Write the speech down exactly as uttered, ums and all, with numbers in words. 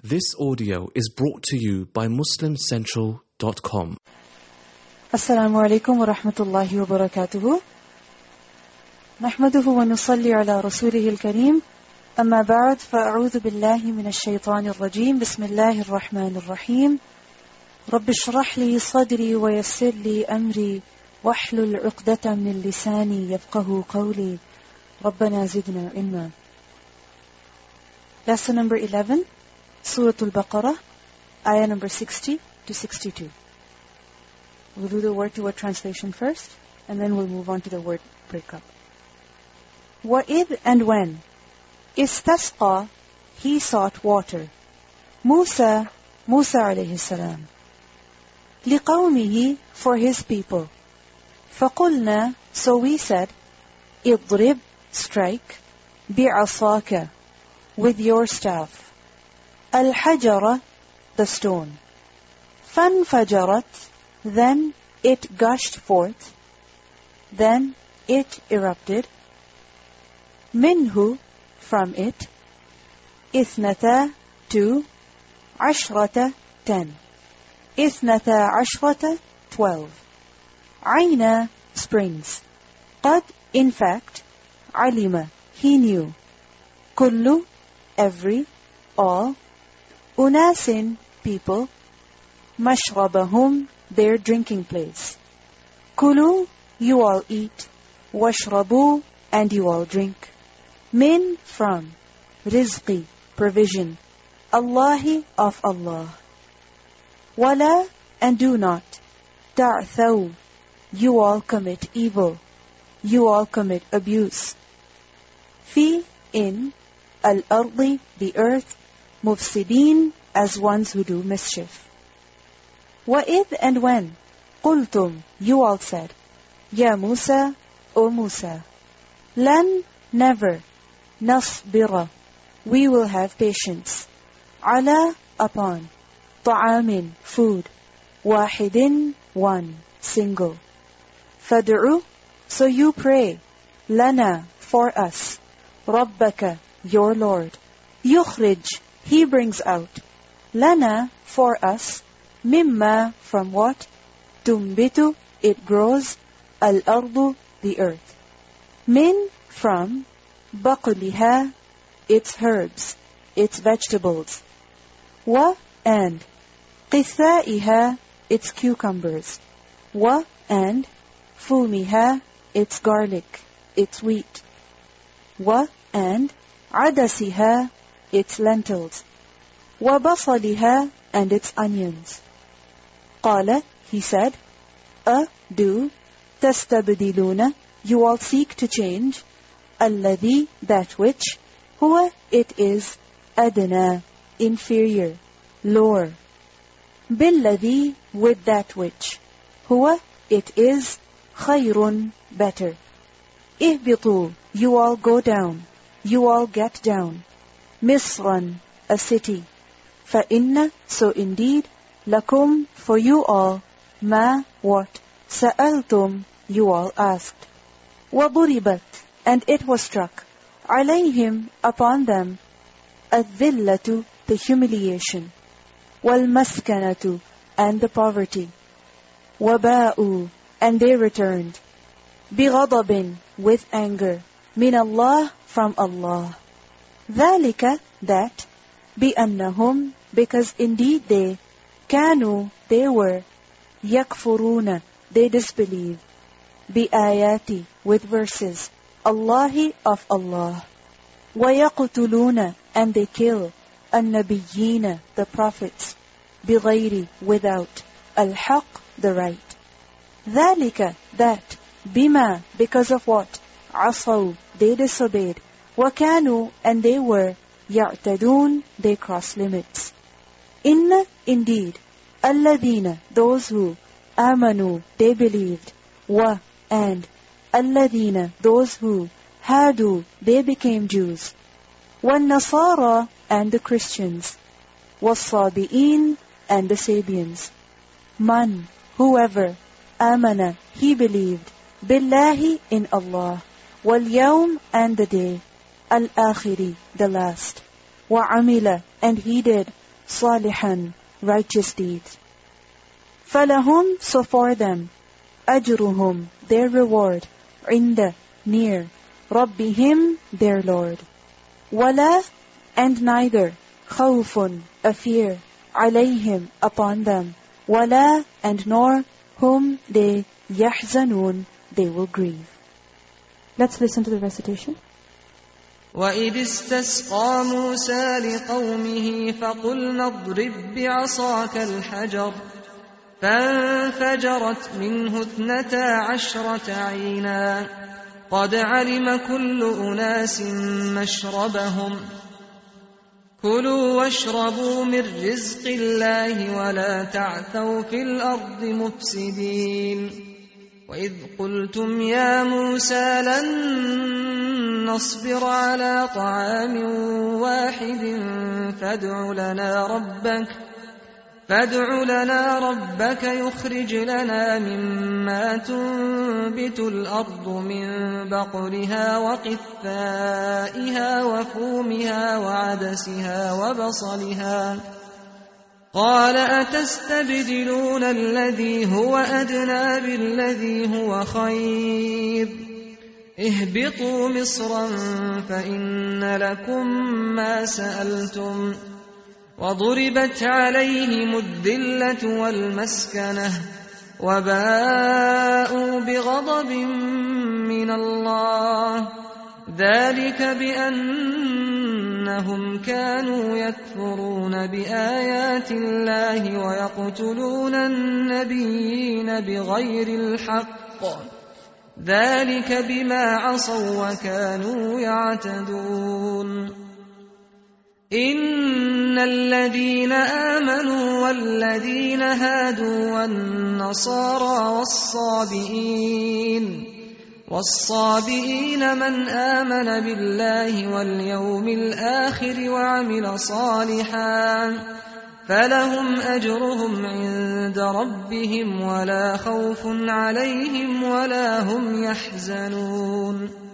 This audio is brought to you by muslim central dot com. Assalamu alaikum wa rahmatullahi wa barakatuhu. Nahmaduhu wa nusalli ala rasulih al-kareem. Amma ba'd, fa'a'udhu billahi min ash-shaytan ar-rajim. Bismillahir rahmanir rahim. Rabbi shrah li sadri wa yassir li amri wahlul 'uqdatan min lisani yafqahu qawli. Rabbana zidna ilma. Lesson number eleven, Surah Al-Baqarah, ayah number sixty to sixty-two. We'll do the word-to-word translation first, and then we'll move on to the word breakup. وَإِذْ and when istasqa, he sought water. Musa, Musa alayhi salam. لِقَوْمِهِ, for his people. فَقُلْنَا, so we said, اضْرِبْ, strike, بِعَصَاكَ, with your staff. Al-hajara, the stone. فَانْفَجَرَتْ, then it gushed forth. Then it erupted. Minhu, from it. Ithnata, two. Ashrata, ten. Ithnata ashrata, twelve. Aina, springs. Qad, in fact. Alima, he knew. Kullu, every, all. Unasin, people. Mashrabahum, their drinking place. Kulu, you all eat. Washrabu, and you all drink. Min, from. Rizqi, provision. Allahi, of Allah. Wala, and do not. Ta'thaw, you all commit evil. You all commit abuse. Fi, in. Al-ardi, the earth. Mufsideen, as ones who do mischief. وَإِذْ and when قُلْتُمْ, you all said, Ya Musa, O Musa, lan, never, nasbira, we will have patience, ala, upon, ta'amin, food, wahidin, one, single. Fad'u, so you pray, lana, for us, rabbaka, your Lord, yukhrij, he brings out, lana, for us, mimma, from what? Tumbitu, it grows. Al-ardu, the earth. Min, from. Baqliha, its herbs, its vegetables. Wa, and. Qithaiha, its cucumbers. Wa, and. Fumiha, its garlic, its wheat. Wa, and. Adasiha, its lentils. Wa basaliha, and its onions. Qala, he said, A, do, tastabdiluna, you all seek to change, alladhi, that which, huwa, it is, adna, inferior, lower, billadhi, with that which, huwa, it is, khayrun, better. Ihbitu, you all go down, you all get down, misran, a city, فَإِنَّ, so indeed, lakum, for you all, ma, what, sa'altum, you all asked. وَضُرِبَتْ, and it was struck, عَلَيْهim, upon them, الذِّلَّةُ, the humiliation, وَالْمَسْكَنَةُ, and the poverty, وَبَاءُ, and they returned, بِغَضَبٍ, with anger, مِنَ اللَّهِ, from Allah. ذَلِكَ, that, بِأَنَّهُمْ, because indeed they, كانوا, they were, يَكْفُرُونَ, they disbelieve, بِآيَاتِ, with verses, Allahi, of Allah, وَيَقْتُلُونَ, and they kill, النَّبِيِّينَ, the prophets, بِغَيْرِ, without, الْحَقِّ, the right. ذَلِكَ, that, بِمَا, because of what, عَصَوْا, they disobeyed, وَكَانُوا, and they were, يَعْتَدُونَ, they cross limits. Inna, indeed, alladhina, those who, amanu, they believed, wa, and, alladhina, those who, hadu, they became Jews, wan-nasara, and the Christians, was-sabi'in, and the Sabians. Man, whoever, amana, he believed, billahi, in Allah, wal-yawm, and the day, al-akhiri, the last, wa-amila, and he did, صالحا, righteous deeds. فَلَهُمْ, so for them, أَجْرُهُمْ, their reward, عِنْدَ, near, رَبِّهِمْ, their Lord. وَلَا, and neither, خَوْفٌ, a fear, عَلَيْهِمْ, upon them, وَلَا, and nor, whom they, يَحْزَنُونَ, they will grieve. Let's listen to the recitation. وَإِذِ اسْتَسْقَى مُوسَى لِقَوْمِهِ فَقُلْنَا اضْرِبْ بِعَصَاكَ الْحَجَرَ فَانفَجَرَتْ مِنْهُ اثْنَتَا عَشْرَةَ عَيْنًا قَدْ عَلِمَ كُلُّ أُنَاسٍ مَّشْرَبَهُمْ كُلُوا وَاشْرَبُوا مِن رِّزْقِ اللَّهِ وَلَا تَعْثَوْا فِي الْأَرْضِ مُفْسِدِينَ وَإِذْ قُلْتُمْ يَا مُوسَى لَن نَّصْبِرَ عَلَىٰ طَعَامٍ وَاحِدٍ فَادْعُ لَنَا رَبَّكَ فادع لنا ربك يخرج لنا مما تنبت الأرض من بقلها وقثائها وفومها وعدسها وبصلها قال أتستبدلون الذي هو أدنى بالذي هو خير اهبطوا مصرا فإن لكم ما سألتم وضربت عليهم الذلة والمسكنة وباءوا بغضب من الله ذلك بأنهم كانوا يكفرون بآيات الله ويقتلون النبيين بغير الحق ذلك بما عصوا وكانوا يعتدون إن الذين آمنوا والذين هادوا والنصارى والصابئين والصابئين من آمن بالله واليوم الآخر وعمل صالحا فلهم أجرهم عند ربهم ولا خوف عليهم ولا هم يحزنون